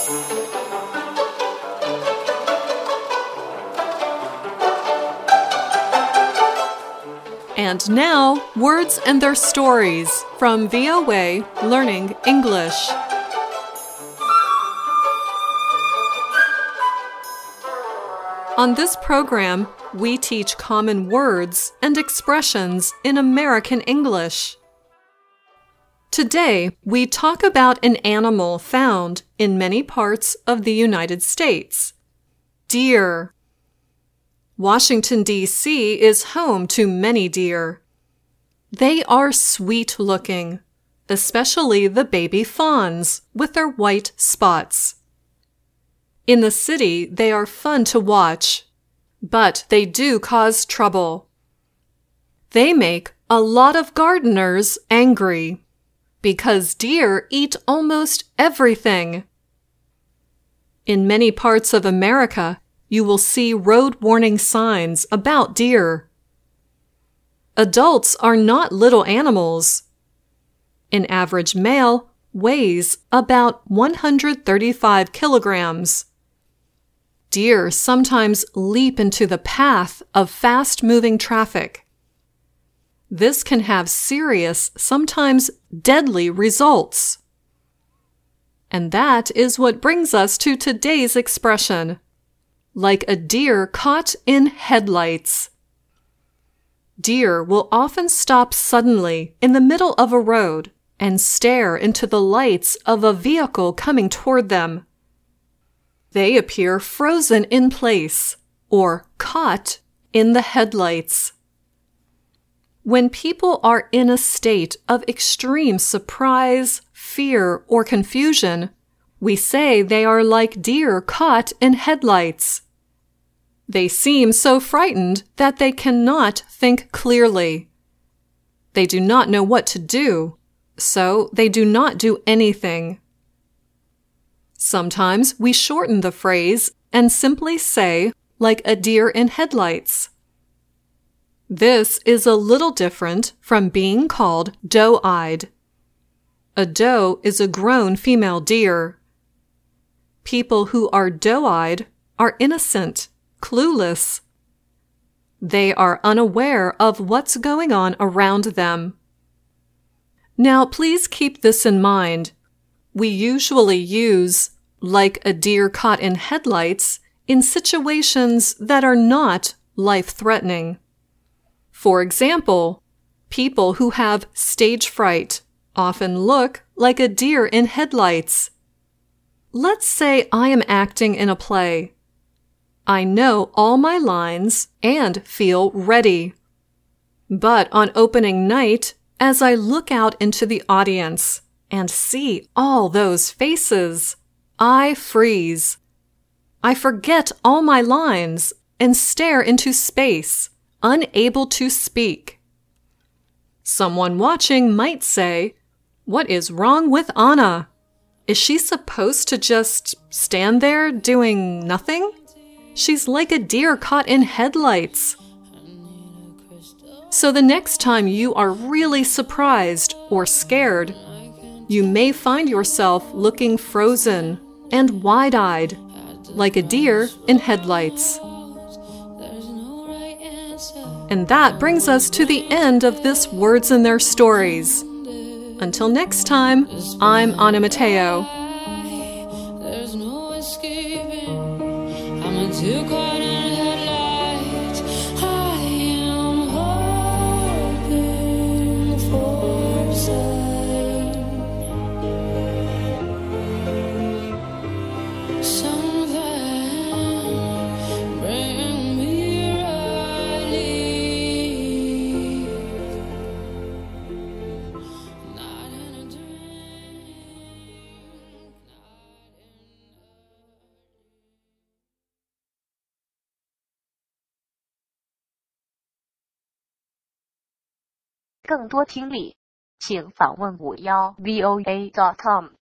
And now, words and their stories from VOA Learning English. On this program, we teach common words and expressions in American English. Today, we talk about an animal found in many parts of the United States: deer. Washington, D.C. is home to many deer. They are sweet-looking, especially the baby fawns with their white spots. In the city, they are fun to watch, but they do cause trouble. They make a lot of gardeners angry because deer eat almost everything. In many parts of America, you will see road warning signs about deer. Adults are not little animals. An average male weighs about 135 kilograms. Deer sometimes leap into the path of fast-moving traffic. This can have serious, sometimes deadly results. And that is what brings us to today's expression: like a deer caught in headlights. Deer will often stop suddenly in the middle of a road and stare into the lights of a vehicle coming toward them. They appear frozen in place or caught in the headlights. When people are in a state of extreme surprise, fear, or confusion, we say they are like deer caught in headlights. They seem so frightened that they cannot think clearly. They do not know what to do, so they do not do anything. Sometimes we shorten the phrase and simply say, like a deer in headlights. This is a little different from being called doe-eyed. A doe is a grown female deer. People who are doe-eyed are innocent, clueless. They are unaware of what's going on around them. Now, please keep this in mind. We usually use like a deer caught in headlights in situations that are not life-threatening. For example, people who have stage fright often look like a deer in headlights. Let's say I am acting in a play. I know all my lines and feel ready. But on opening night, as I look out into the audience and see all those faces, I freeze. I forget all my lines and stare into space, unable to speak. Someone watching might say, "What is wrong with Anna? Is she supposed to just stand there doing nothing? She's like a deer caught in headlights." So the next time you are really surprised or scared, you may find yourself looking frozen and wide-eyed, like a deer in headlights. And that brings us to the end of this Words and Their Stories. Until next time, I'm Anna Mateo. There's no escaping. I'm a deer caught in headlights. I am hoping for a sign. Something bring me relief. Not in a dream. 更多听力，请访问51voa.com。